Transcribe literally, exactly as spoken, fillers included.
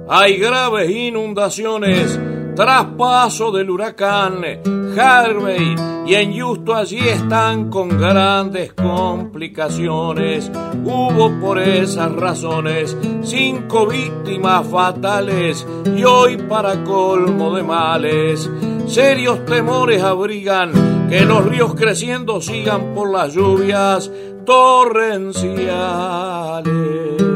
hay graves inundaciones tras paso del huracán Harvey, y en Justo allí están con grandes complicaciones. Hubo por esas razones cinco víctimas fatales, y hoy para colmo de males serios temores abrigan que los ríos creciendo sigan por las lluvias torrenciales.